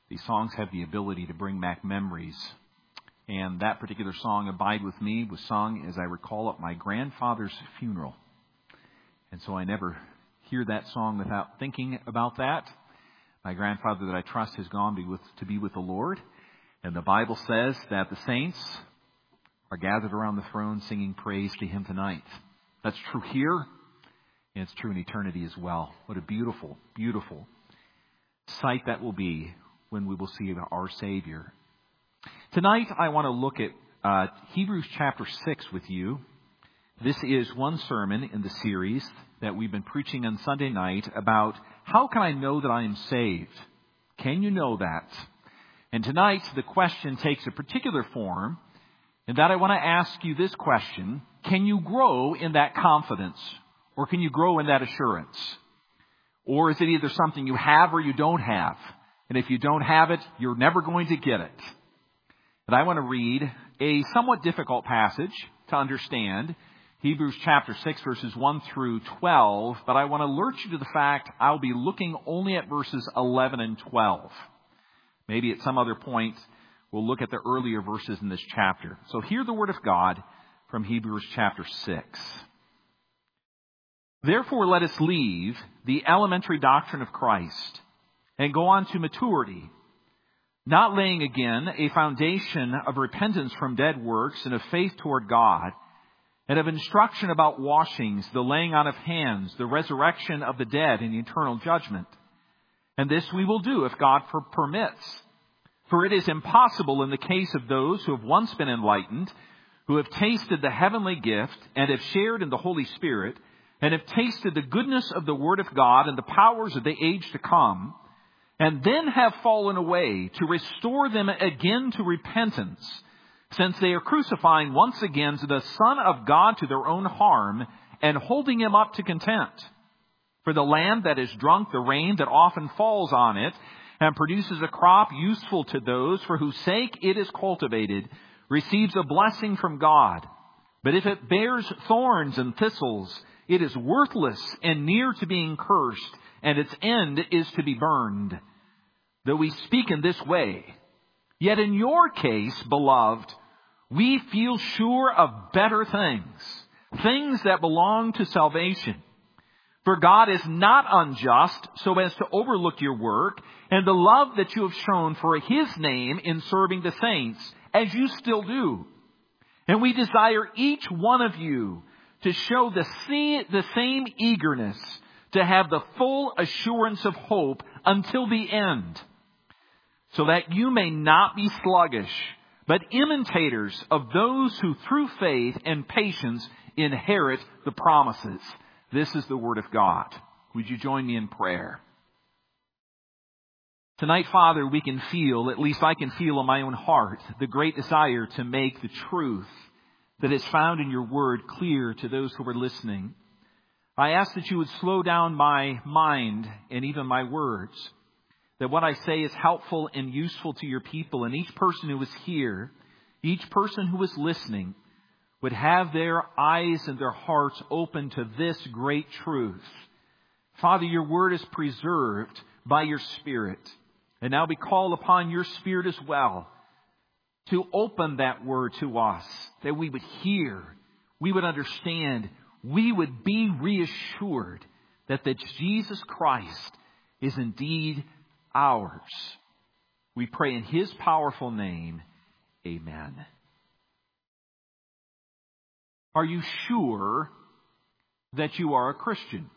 These songs have the ability to bring back memories. And that particular song, Abide With Me, was sung, as I recall, at my grandfather's funeral. And so I never hear that song without thinking about that. My grandfather that I trust has gone to be with the Lord. And the Bible says that the saints are gathered around the throne singing praise to Him tonight. That's true here, and it's true in eternity as well. What a beautiful, beautiful sight that will be when we will see our Savior. Tonight, I want to look at Hebrews chapter 6 with you. This is one sermon in the series that we've been preaching on Sunday night about how can I know that I am saved? Can you know that? And tonight, the question takes a particular form, and that I want to ask you this question: can you grow in that confidence, or can you grow in that assurance? Or is it either something you have or you don't have? And if you don't have it, you're never going to get it. But I want to read a somewhat difficult passage to understand, Hebrews chapter 6, verses 1 through 12. But I want to alert you to the fact I'll be looking only at verses 11 and 12. Maybe at some other point we'll look at the earlier verses in this chapter. So hear the word of God from Hebrews chapter 6. Therefore let us leave the elementary doctrine of Christ and go on to maturity, not laying again a foundation of repentance from dead works and of faith toward God, and of instruction about washings, the laying on of hands, the resurrection of the dead, and eternal judgment. And this we will do if God permits. For it is impossible in the case of those who have once been enlightened, who have tasted the heavenly gift, and have shared in the Holy Spirit, and have tasted the goodness of the Word of God and the powers of the age to come, and then have fallen away, to restore them again to repentance, since they are crucifying once again to the Son of God to their own harm, and holding Him up to contempt. For the land that has drunk the rain that often falls on it, and produces a crop useful to those for whose sake it is cultivated, receives a blessing from God. But if it bears thorns and thistles, it is worthless and near to being cursed, and its end is to be burned. Though we speak in this way, yet in your case, beloved, we feel sure of better things, things that belong to salvation. For God is not unjust so as to overlook your work and the love that you have shown for His name in serving the saints, as you still do. And we desire each one of you to show the same eagerness to have the full assurance of hope until the end, so that you may not be sluggish, but imitators of those who through faith and patience inherit the promises. This is the Word of God. Would you join me in prayer? Tonight, Father, we can feel, at least I can feel in my own heart, the great desire to make the truth that is found in your Word clear to those who are listening. I ask that you would slow down my mind and even my words, that what I say is helpful and useful to your people, and each person who is here, each person who is listening, would have their eyes and their hearts open to this great truth. Father, your Word is preserved by your Spirit, and now we call upon your Spirit as well to open that Word to us, that we would hear, we would understand, we would be reassured that Jesus Christ is indeed ours. We pray in His powerful name. Amen. Are you sure that you are a Christian?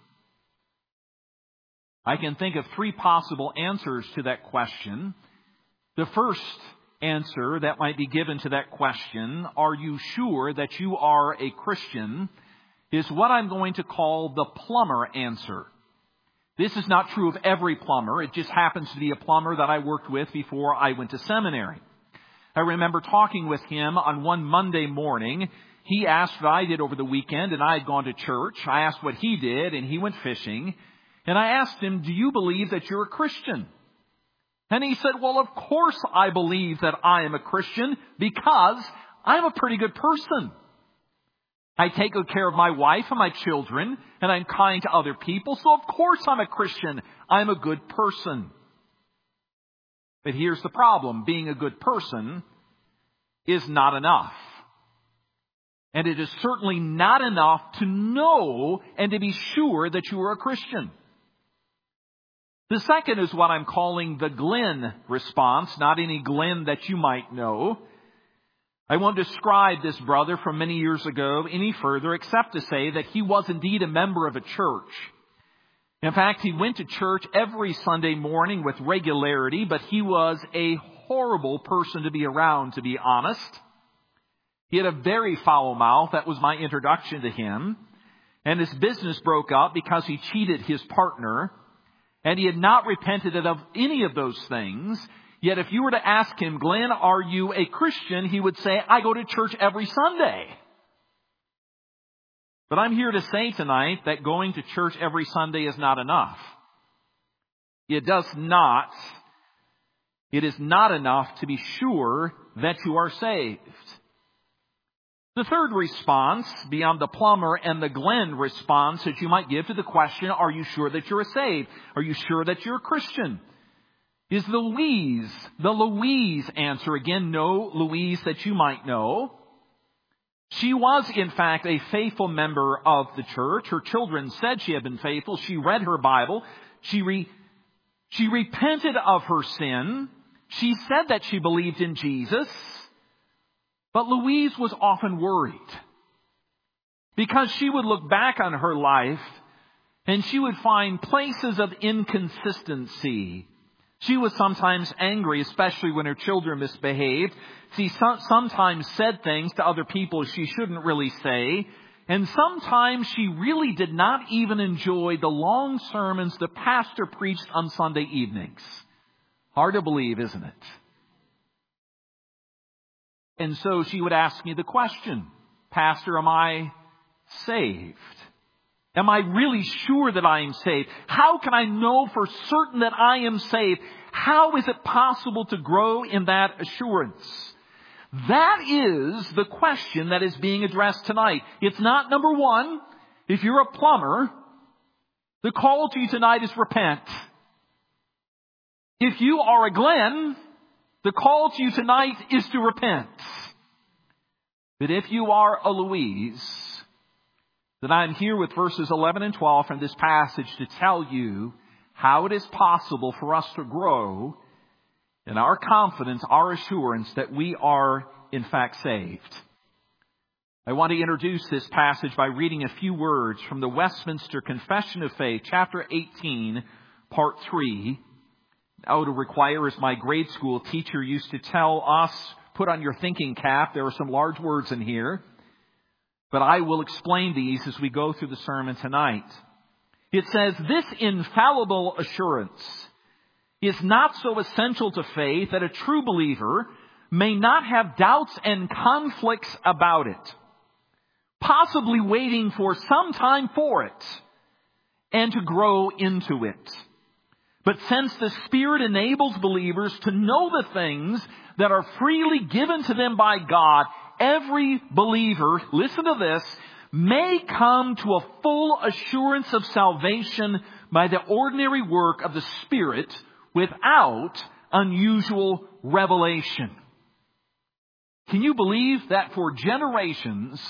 I can think of three possible answers to that question. The first answer that might be given to that question, are you sure that you are a Christian, is what I'm going to call the plumber answer. This is not true of every plumber. It just happens to be a plumber that I worked with before I went to seminary. I remember talking with him on one Monday morning. He asked what I did over the weekend, and I had gone to church. I asked what he did, and he went fishing. And I asked him, do you believe that you're a Christian? And he said, well, of course I believe that I am a Christian because I'm a pretty good person. I take good care of my wife and my children, and I'm kind to other people. So of course I'm a Christian. I'm a good person. But here's the problem. Being a good person is not enough. And it is certainly not enough to know and to be sure that you are a Christian. The second is what I'm calling the Glenn response, not any Glenn that you might know. I won't describe this brother from many years ago any further except to say that he was indeed a member of a church. In fact, he went to church every Sunday morning with regularity, but he was a horrible person to be around, to be honest. He had a very foul mouth. That was my introduction to him. And his business broke up because he cheated his partner. And he had not repented of any of those things. Yet if you were to ask him, Glenn, are you a Christian? He would say, I go to church every Sunday. But I'm here to say tonight that going to church every Sunday is not enough. It is not enough to be sure that you are saved. The third response, beyond the plumber and the Glenn response that you might give to the question, are you sure that you're saved? Are you sure that you're a Christian? Is the Louise answer. Again, no Louise that you might know. She was, in fact, a faithful member of the church. Her children said she had been faithful. She read her Bible. She repented of her sin. She said that she believed in Jesus. But Louise was often worried because she would look back on her life and she would find places of inconsistency. She was sometimes angry, especially when her children misbehaved. She sometimes said things to other people she shouldn't really say. And sometimes she really did not even enjoy the long sermons the pastor preached on Sunday evenings. Hard to believe, isn't it? And so she would ask me the question, Pastor, am I saved? Am I really sure that I am saved? How can I know for certain that I am saved? How is it possible to grow in that assurance? That is the question that is being addressed tonight. It's not number one. If you're a plumber, the call to you tonight is repent. If you are a Glenn, the call to you tonight is to repent. But if you are a Louise, then I'm here with verses 11 and 12 from this passage to tell you how it is possible for us to grow in our confidence, our assurance that we are in fact saved. I want to introduce this passage by reading a few words from the Westminster Confession of Faith, chapter 18, part 3. Now to require, as my grade school teacher used to tell us, put on your thinking cap. There are some large words in here. But I will explain these as we go through the sermon tonight. It says, this infallible assurance is not so essential to faith that a true believer may not have doubts and conflicts about it, possibly waiting for some time for it and to grow into it. But since the Spirit enables believers to know the things that are freely given to them by God, every believer, listen to this, may come to a full assurance of salvation by the ordinary work of the Spirit without unusual revelation. Can you believe that for generations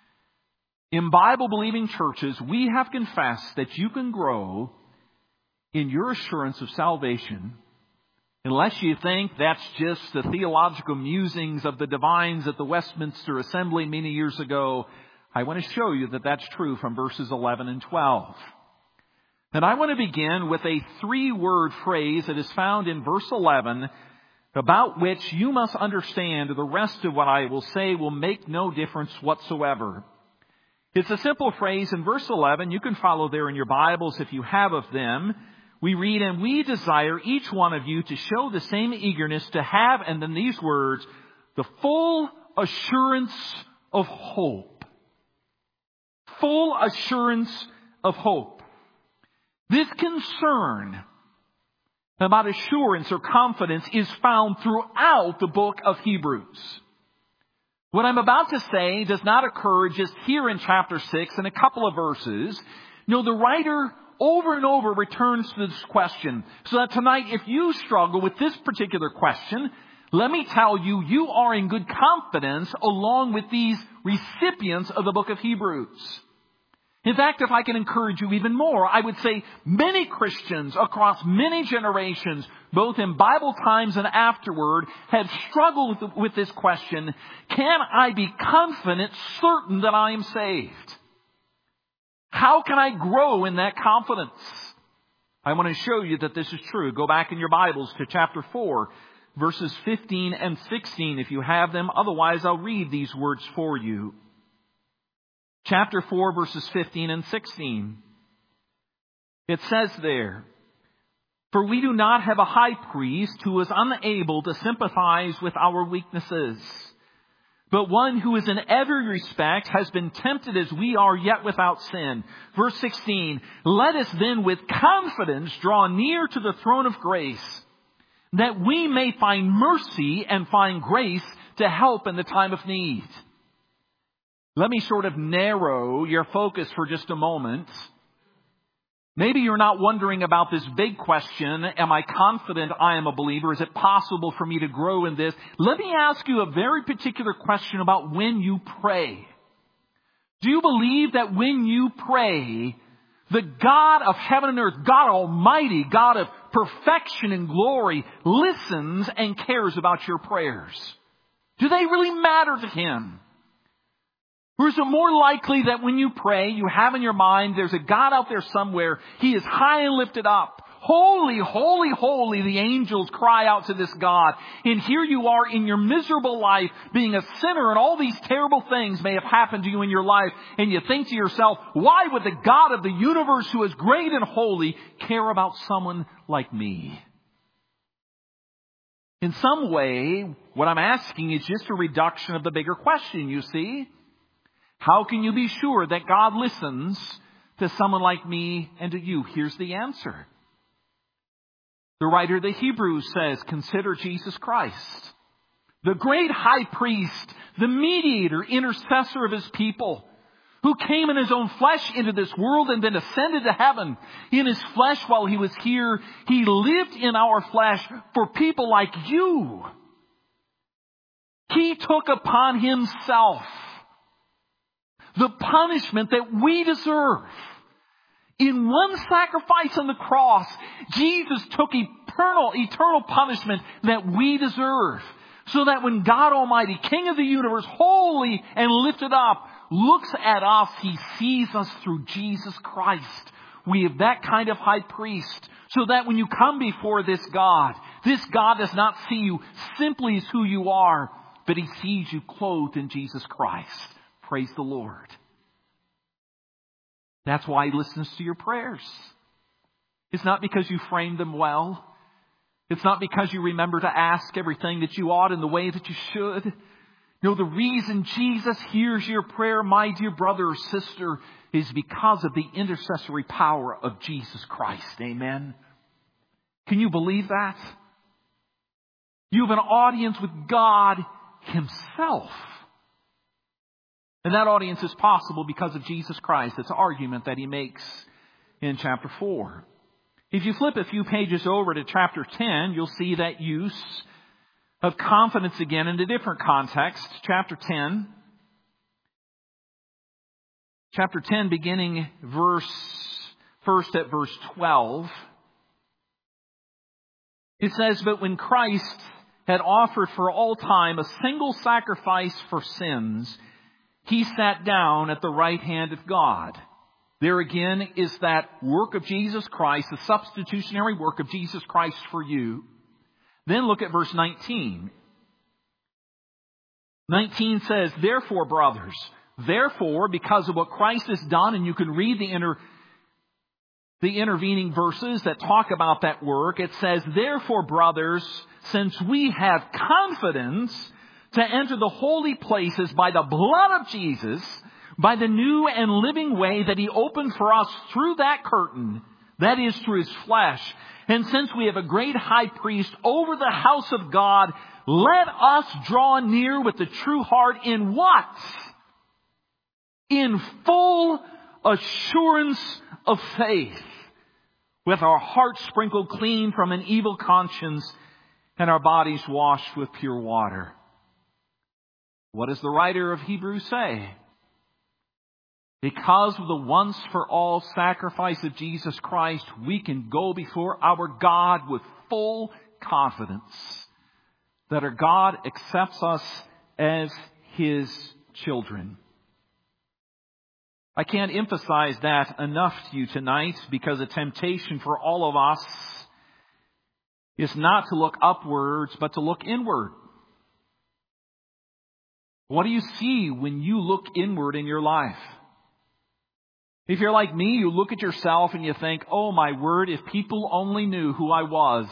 in Bible-believing churches, we have confessed that you can grow in your assurance of salvation, unless you think that's just the theological musings of the divines at the Westminster Assembly many years ago, I want to show you that that's true from verses 11 and 12. And I want to begin with a 3-word phrase that is found in verse 11, about which you must understand the rest of what I will say will make no difference whatsoever. It's a simple phrase in verse 11. You can follow there in your Bibles if you have of them. We read, and we desire each one of you to show the same eagerness to have, and then these words, the full assurance of hope. Full assurance of hope. This concern about assurance or confidence is found throughout the book of Hebrews. What I'm about to say does not occur just here in chapter 6 in a couple of verses. No, the writer over and over returns to this question. So that tonight, if you struggle with this particular question, let me tell you, you are in good confidence along with these recipients of the book of Hebrews. In fact, if I can encourage you even more, I would say many Christians across many generations, both in Bible times and afterward, have struggled with this question: can I be confident, certain that I am saved? How can I grow in that confidence? I want to show you that this is true. Go back in your Bibles to chapter 4, verses 15 and 16 if you have them. Otherwise, I'll read these words for you. Chapter 4, verses 15 and 16. It says there, "For we do not have a high priest who is unable to sympathize with our weaknesses, but one who is in every respect has been tempted as we are, yet without sin." Verse 16, "Let us then with confidence draw near to the throne of grace, that we may find mercy and find grace to help in the time of need." Let me sort of narrow your focus for just a moment. Maybe you're not wondering about this big question, am I confident I am a believer? Is it possible for me to grow in this? Let me ask you a very particular question about when you pray. Do you believe that when you pray, the God of heaven and earth, God Almighty, God of perfection and glory, listens and cares about your prayers? Do they really matter to Him? Or is it more likely that when you pray, you have in your mind, there's a God out there somewhere. He is high and lifted up. Holy, holy, holy, the angels cry out to this God. And here you are in your miserable life, being a sinner, and all these terrible things may have happened to you in your life. And you think to yourself, why would the God of the universe, who is great and holy, care about someone like me? In some way, what I'm asking is just a reduction of the bigger question, you see. How can you be sure that God listens to someone like me and to you? Here's the answer. The writer of the Hebrews says, consider Jesus Christ, the great high priest, the mediator, intercessor of His people, who came in His own flesh into this world and then ascended to heaven. In His flesh while He was here, He lived in our flesh for people like you. He took upon Himself the punishment that we deserve. In one sacrifice on the cross, Jesus took eternal punishment that we deserve. So that when God Almighty, King of the universe, holy and lifted up, looks at us, He sees us through Jesus Christ. We have that kind of high priest. So that when you come before this God does not see you simply as who you are, but He sees you clothed in Jesus Christ. Praise the Lord. That's why He listens to your prayers. It's not because you framed them well. It's not because you remember to ask everything that you ought in the way that you should. No, the reason Jesus hears your prayer, my dear brother or sister, is because of the intercessory power of Jesus Christ. Amen. Can you believe that? You have an audience with God Himself. And that audience is possible because of Jesus Christ. It's an argument that He makes in chapter 4. If you flip a few pages over to chapter 10, you'll see that use of confidence again in a different context. Chapter 10. Chapter 10 beginning first at verse 12. It says, "But when Christ had offered for all time a single sacrifice for sins, He sat down at the right hand of God." There again is that work of Jesus Christ, the substitutionary work of Jesus Christ for you. Then look at verse 19. 19 says, "Therefore, brothers," therefore, because of what Christ has done, and you can read the intervening verses that talk about that work, it says, "Therefore, brothers, since we have confidence to enter the holy places by the blood of Jesus, by the new and living way that He opened for us through that curtain, that is, through His flesh. And since we have a great high priest over the house of God, let us draw near with the true heart in what? In full assurance of faith." with our hearts sprinkled clean from an evil conscience and our bodies washed with pure water. What does the writer of Hebrews say? Because of the once for all sacrifice of Jesus Christ, we can go before our God with full confidence that our God accepts us as His children. I can't emphasize that enough to you tonight, because a temptation for all of us is not to look upwards, but to look inward. What do you see when you look inward in your life? If you're like me, you look at yourself and you think, oh my word, if people only knew who I was.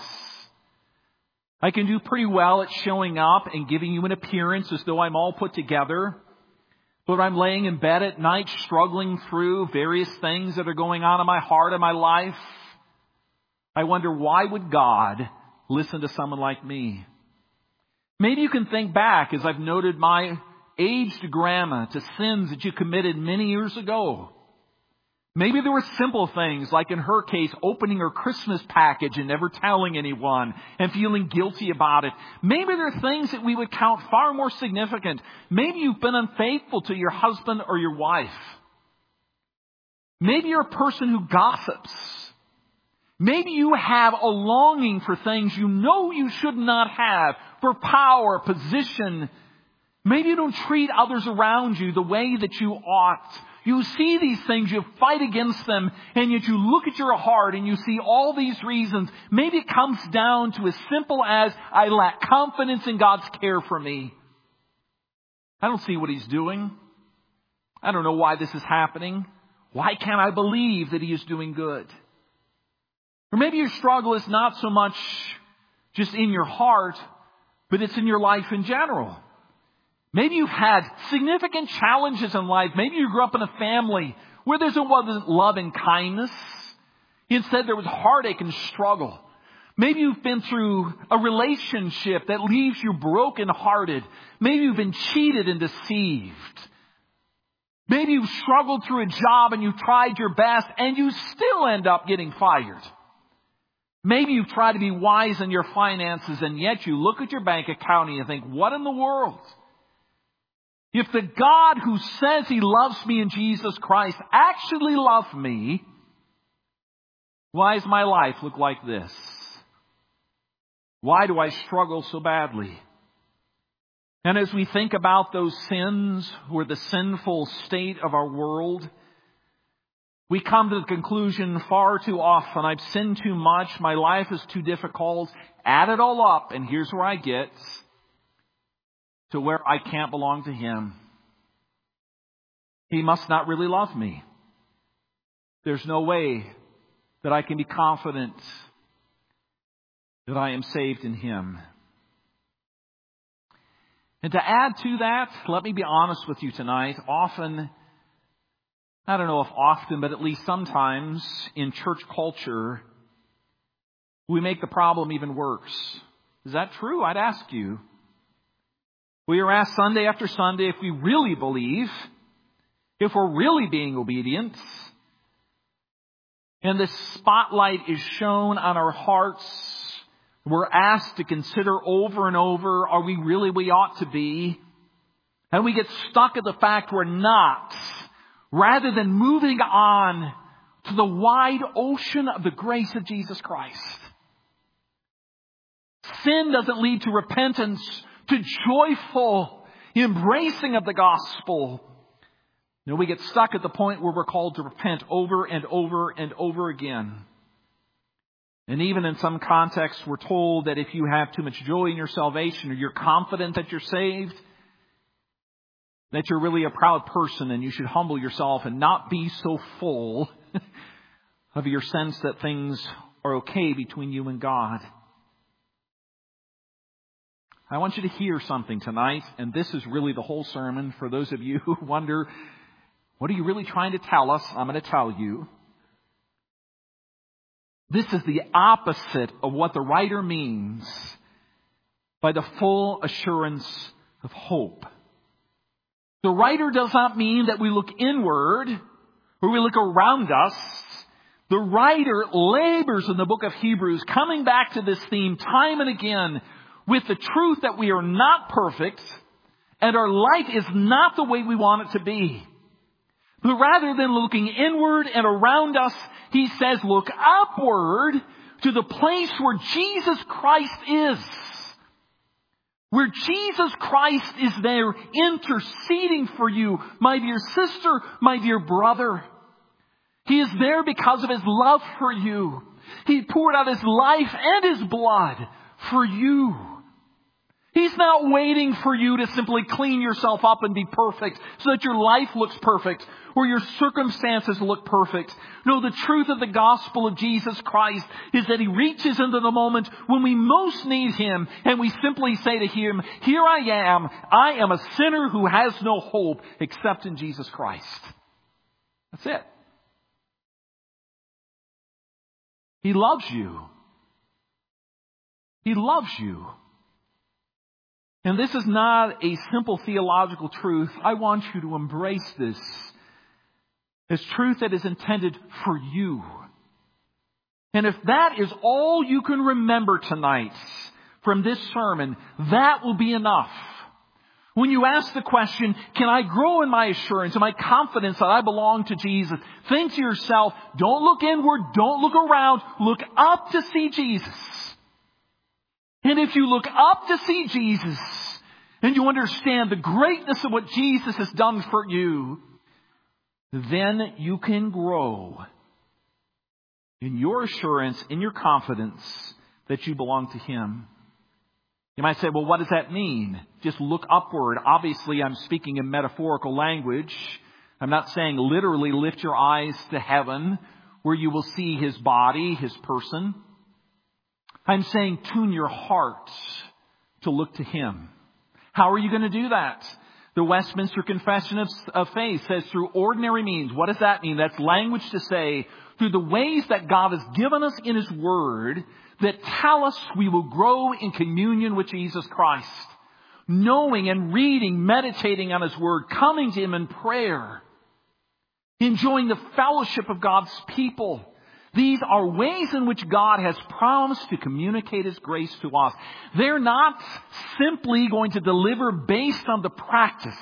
I can do pretty well at showing up and giving you an appearance as though I'm all put together. But I'm laying in bed at night struggling through various things that are going on in my heart and my life. I wonder, why would God listen to someone like me? Maybe you can think back, as I've noted my aged grandma, to sins that you committed many years ago. Maybe there were simple things, like in her case, opening her Christmas package and never telling anyone and feeling guilty about it. Maybe there are things that we would count far more significant. Maybe you've been unfaithful to your husband or your wife. Maybe you're a person who gossips. Maybe you have a longing for things you know you should not have, for power, position. Maybe you don't treat others around you the way that you ought. You see these things, you fight against them, and yet you look at your heart and you see all these reasons. Maybe it comes down to as simple as, I lack confidence in God's care for me. I don't see what He's doing. I don't know why this is happening. Why can't I believe that He is doing good? Or maybe your struggle is not so much just in your heart, but it's in your life in general. Maybe you've had significant challenges in life. Maybe you grew up in a family where there wasn't love and kindness. Instead, there was heartache and struggle. Maybe you've been through a relationship that leaves you brokenhearted. Maybe you've been cheated and deceived. Maybe you've struggled through a job and you've tried your best and you still end up getting fired. Maybe you've tried to be wise in your finances and yet you look at your bank account and you think, what in the world? If the God who says He loves me in Jesus Christ actually loved me, why does my life look like this? Why do I struggle so badly? And as we think about those sins or the sinful state of our world, we come to the conclusion far too often, I've sinned too much, my life is too difficult. Add it all up, and here's where I get to where I can't belong to Him. He must not really love me. There's no way that I can be confident that I am saved in Him. And to add to that, let me be honest with you tonight. Often, I don't know if often, but at least sometimes in church culture, we make the problem even worse. Is that true? I'd ask you. We are asked Sunday after Sunday if we really believe, if we're really being obedient, and the spotlight is shown on our hearts. We're asked to consider over and over, are we really where we ought to be? And we get stuck at the fact we're not, rather than moving on to the wide ocean of the grace of Jesus Christ. Sin doesn't lead to repentance, to joyful embracing of the gospel. No, we get stuck at the point where we're called to repent over and over and over again. And even in some contexts, we're told that if you have too much joy in your salvation, or you're confident that you're saved, that you're really a proud person and you should humble yourself and not be so full of your sense that things are okay between you and God. I want you to hear something tonight, and this is really the whole sermon. For those of you who wonder, what are you really trying to tell us? I'm going to tell you. This is the opposite of what the writer means by the full assurance of hope. The writer does not mean that we look inward or we look around us. The writer labors in the book of Hebrews, coming back to this theme time and again with the truth that we are not perfect and our life is not the way we want it to be. But rather than looking inward and around us, he says, look upward to the place where Jesus Christ is. Where Jesus Christ is there interceding for you, my dear sister, my dear brother. He is there because of His love for you. He poured out His life and His blood for you. He's not waiting for you to simply clean yourself up and be perfect so that your life looks perfect or your circumstances look perfect. No, the truth of the gospel of Jesus Christ is that He reaches into the moment when we most need Him and we simply say to Him, here I am a sinner who has no hope except in Jesus Christ. That's it. He loves you. He loves you. And this is not a simple theological truth. I want you to embrace this as truth that is intended for you. And if that is all you can remember tonight from this sermon, that will be enough. When you ask the question, can I grow in my assurance and my confidence that I belong to Jesus? Think to yourself, don't look inward, don't look around, look up to see Jesus. And if you look up to see Jesus and you understand the greatness of what Jesus has done for you, then you can grow in your assurance, in your confidence that you belong to Him. You might say, well, what does that mean? Just look upward. Obviously, I'm speaking in metaphorical language. I'm not saying literally lift your eyes to heaven where you will see His body, His person. I'm saying tune your heart to look to Him. How are you going to do that? The Westminster Confession of Faith says through ordinary means. What does that mean? That's language to say through the ways that God has given us in His Word that tell us we will grow in communion with Jesus Christ. Knowing and reading, meditating on His Word, coming to Him in prayer, enjoying the fellowship of God's people. These are ways in which God has promised to communicate His grace to us. They're not simply going to deliver based on the practice.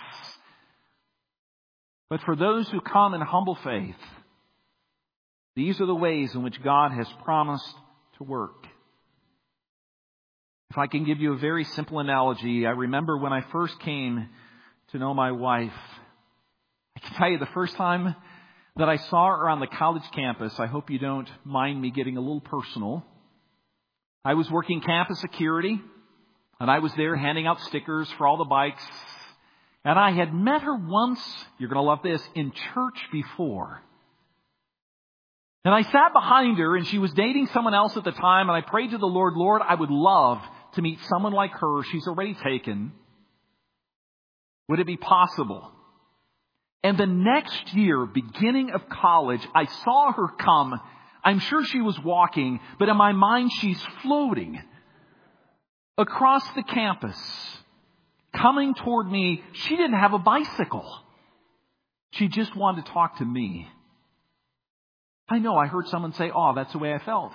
But for those who come in humble faith, these are the ways in which God has promised to work. If I can give you a very simple analogy, I remember when I first came to know my wife. I can tell you the first time that I saw her on the college campus, I hope you don't mind me getting a little personal. I was working campus security, and I was there handing out stickers for all the bikes. And I had met her once, you're going to love this, in church before. And I sat behind her, and she was dating someone else at the time, and I prayed to the Lord, Lord, I would love to meet someone like her. She's already taken. Would it be possible? And the next year, beginning of college, I saw her come. I'm sure she was walking, but in my mind, she's floating across the campus, coming toward me. She didn't have a bicycle. She just wanted to talk to me. I know, I heard someone say, oh, that's the way I felt.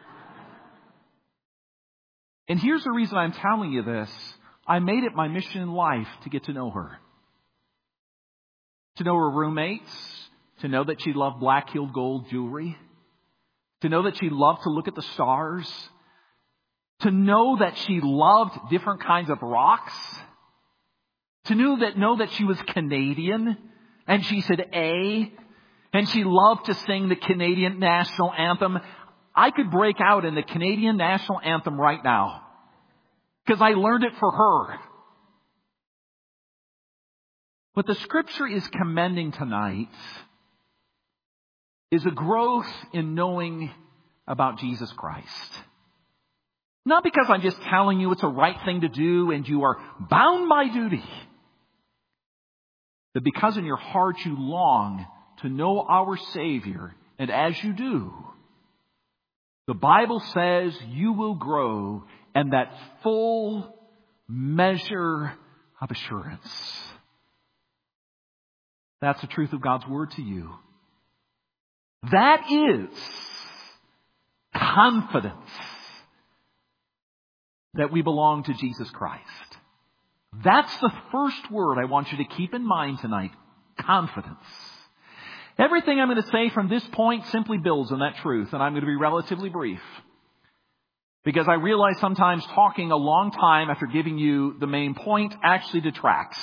And here's the reason I'm telling you this. I made it my mission in life to get to know her. To know her roommates, to know that she loved black-heeled gold jewelry, to know that she loved to look at the stars, to know that she loved different kinds of rocks, to know that she was Canadian, and she said A, and she loved to sing the Canadian national anthem. I could break out in the Canadian national anthem right now, because I learned it for her. What the Scripture is commending tonight is a growth in knowing about Jesus Christ. Not because I'm just telling you it's a right thing to do and you are bound by duty, but because in your heart you long to know our Savior, and as you do, the Bible says you will grow in that full measure of assurance. That's the truth of God's Word to you. That is confidence that we belong to Jesus Christ. That's the first word I want you to keep in mind tonight. Confidence. Everything I'm going to say from this point simply builds on that truth, and I'm going to be relatively brief. Because I realize sometimes talking a long time after giving you the main point actually detracts.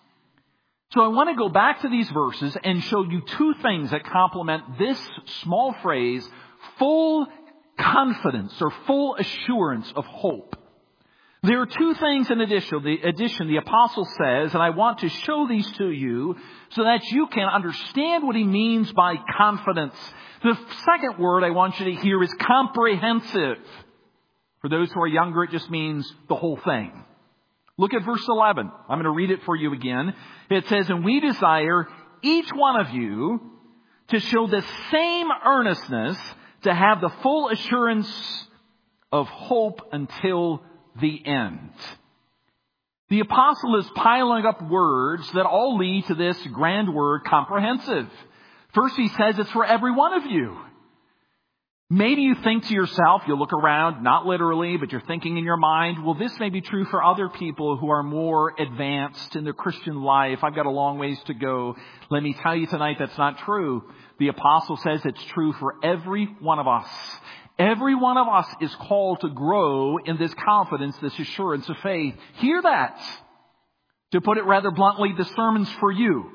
So I want to go back to these verses and show you two things that complement this small phrase, full confidence or full assurance of hope. There are two things in addition the apostle says, and I want to show these to you so that you can understand what he means by confidence. The second word I want you to hear is comprehensive. For those who are younger, it just means the whole thing. Look at verse 11. I'm going to read it for you again. It says, "And we desire each one of you to show the same earnestness, to have the full assurance of hope until the end." The apostle is piling up words that all lead to this grand word, comprehensive. First, he says it's for every one of you. Maybe you think to yourself, you look around, not literally, but you're thinking in your mind, well, this may be true for other people who are more advanced in their Christian life. I've got a long ways to go. Let me tell you tonight that's not true. The apostle says it's true for every one of us. Every one of us is called to grow in this confidence, this assurance of faith. Hear that. To put it rather bluntly, the sermon's for you.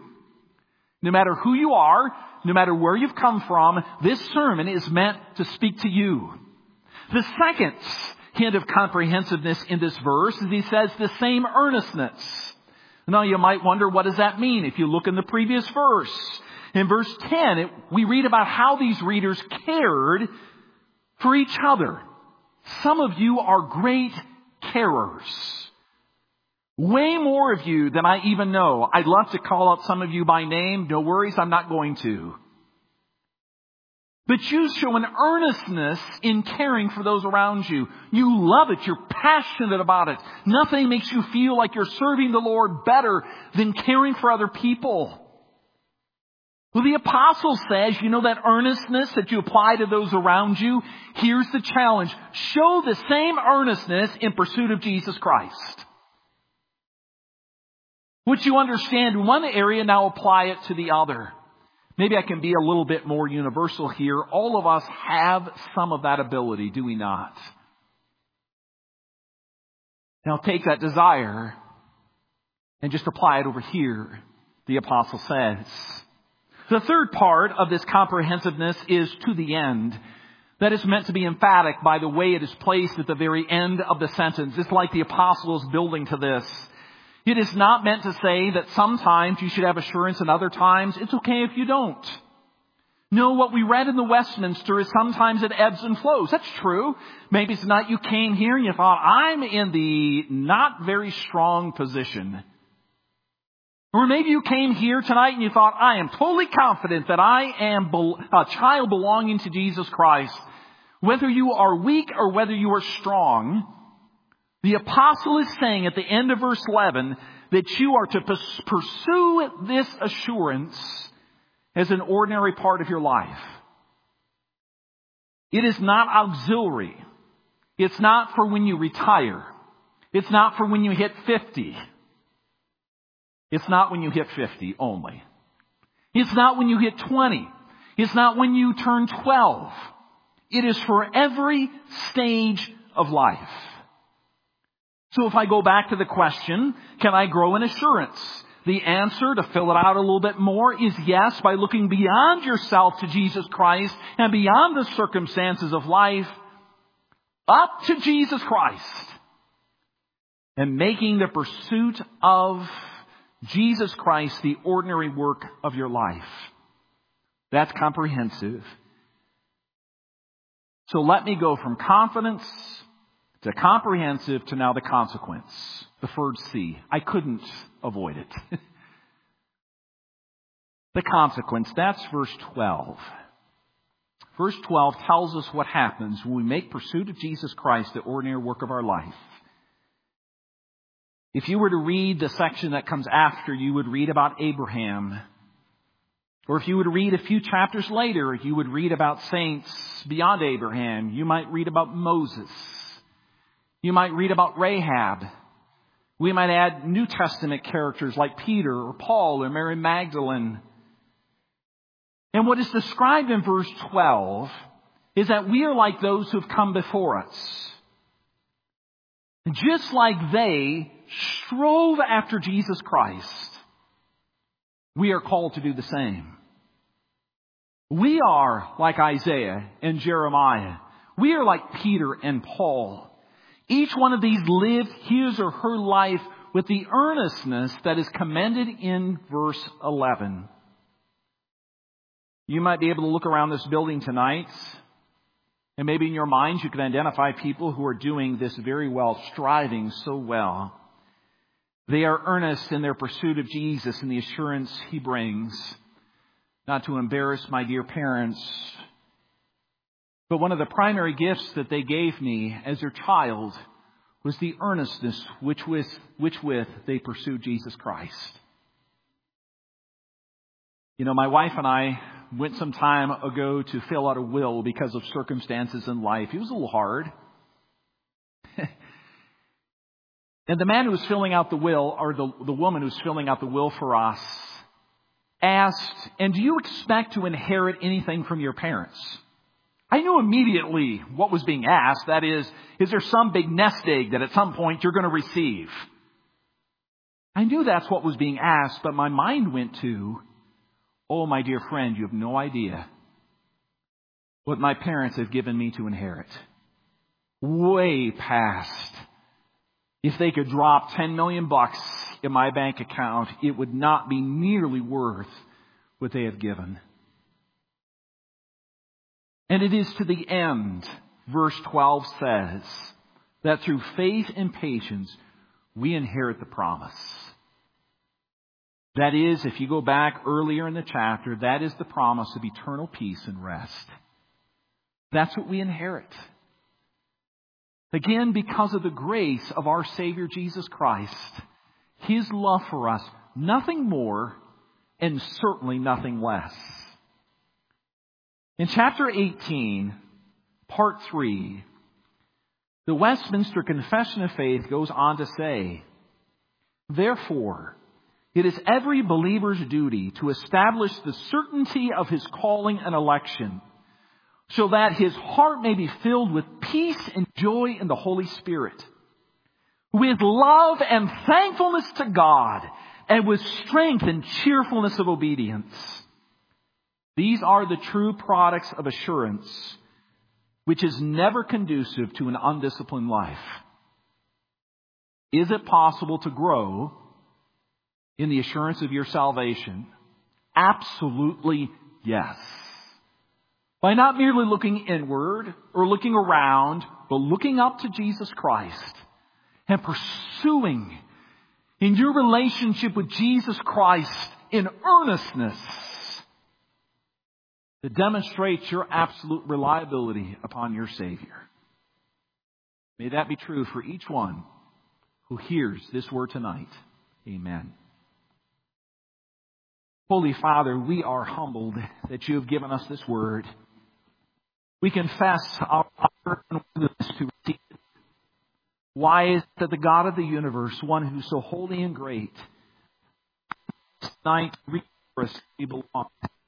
No matter who you are, no matter where you've come from, this sermon is meant to speak to you. The second hint of comprehensiveness in this verse is he says the same earnestness. Now you might wonder, what does that mean? If you look in the previous verse, in verse 10, we read about how these readers cared for each other. Some of you are great carers. Way more of you than I even know. I'd love to call out some of you by name. No worries, I'm not going to. But you show an earnestness in caring for those around you. You love it. You're passionate about it. Nothing makes you feel like you're serving the Lord better than caring for other people. Well, the apostle says, you know that earnestness that you apply to those around you? Here's the challenge. Show the same earnestness in pursuit of Jesus Christ. What you understand in one area, now apply it to the other. Maybe I can be a little bit more universal here. All of us have some of that ability, do we not? Now take that desire and just apply it over here, the apostle says. The third part of this comprehensiveness is to the end. That is meant to be emphatic by the way it is placed at the very end of the sentence. It's like the apostle is building to this. It is not meant to say that sometimes you should have assurance and other times it's okay if you don't. No, what we read in the Westminster is sometimes it ebbs and flows. That's true. Maybe tonight you came here and you thought, I'm in the not very strong position. Or maybe you came here tonight and you thought, I am totally confident that I am a child belonging to Jesus Christ. Whether you are weak or whether you are strong, the apostle is saying at the end of verse 11 that you are to pursue this assurance as an ordinary part of your life. It is not auxiliary. It's not for when you retire. It's not for when you hit 50. It's not when you hit 50 only. It's not when you hit 20. It's not when you turn 12. It is for every stage of life. So if I go back to the question, can I grow in assurance? The answer, to fill it out a little bit more, is yes, by looking beyond yourself to Jesus Christ and beyond the circumstances of life, up to Jesus Christ, and making the pursuit of Jesus Christ the ordinary work of your life. That's comprehensive. So let me go from confidence to comprehensive to now the consequence. The third C. I couldn't avoid it. The consequence. That's verse 12. Verse 12 tells us what happens when we make pursuit of Jesus Christ the ordinary work of our life. If you were to read the section that comes after, you would read about Abraham, Or if you would read a few chapters later, you would read about saints beyond Abraham. You might read about Moses. You might read about Rahab. We might add New Testament characters like Peter or Paul or Mary Magdalene. And what is described in verse 12 is that we are like those who have come before us. And just like they strove after Jesus Christ, we are called to do the same. We are like Isaiah and Jeremiah. We are like Peter and Paul. Each one of these lived his or her life with the earnestness that is commended in verse 11. You might be able to look around this building tonight, and maybe in your minds you can identify people who are doing this very well, striving so well. They are earnest in their pursuit of Jesus and the assurance He brings. Not to embarrass my dear parents, but one of the primary gifts that they gave me as their child was the earnestness which with they pursued Jesus Christ. You know, my wife and I went some time ago to fill out a will because of circumstances in life. It was a little hard. And the man who was filling out the will, or the woman who was filling out the will for us, asked, and do you expect to inherit anything from your parents? I knew immediately what was being asked. That is there some big nest egg that at some point you're going to receive? I knew that's what was being asked, but my mind went to, oh, my dear friend, you have no idea what my parents have given me to inherit. Way past. If they could drop $10 million in my bank account, it would not be nearly worth what they have given. And it is to the end, verse 12 says, that through faith and patience, we inherit the promise. That is, if you go back earlier in the chapter, that is the promise of eternal peace and rest. That's what we inherit. Again, because of the grace of our Savior Jesus Christ, His love for us, nothing more and certainly nothing less. In chapter 18, part 3, the Westminster Confession of Faith goes on to say, therefore, it is every believer's duty to establish the certainty of his calling and election, so that his heart may be filled with peace and joy in the Holy Spirit, with love and thankfulness to God, and with strength and cheerfulness of obedience. These are the true products of assurance, which is never conducive to an undisciplined life. Is it possible to grow in the assurance of your salvation? Absolutely yes. By not merely looking inward or looking around, but looking up to Jesus Christ and pursuing in your relationship with Jesus Christ in earnestness that demonstrates your absolute reliability upon your Savior. May that be true for each one who hears this word tonight. Amen. Holy Father, we are humbled that you have given us this word. We confess our unworthiness to receive it. Why is it that the God of the universe, one who is so holy and great, tonight for us we belong?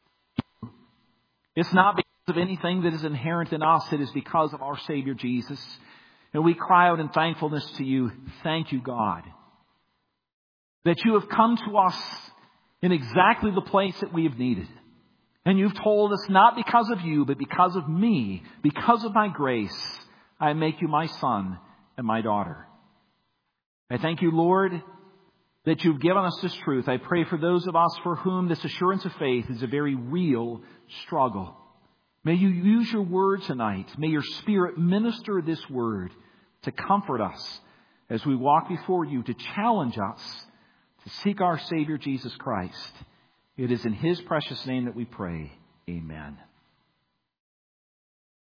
It's not because of anything that is inherent in us. It is because of our Savior Jesus. And we cry out in thankfulness to you. Thank you, God, that you have come to us in exactly the place that we have needed. And you've told us not because of you, but because of me, because of my grace, I make you my son and my daughter. I thank you, Lord, that you've given us this truth. I pray for those of us for whom this assurance of faith is a very real struggle. May you use your word tonight. May your Spirit minister this word to comfort us as we walk before you, to challenge us to seek our Savior Jesus Christ. It is in His precious name that we pray. Amen.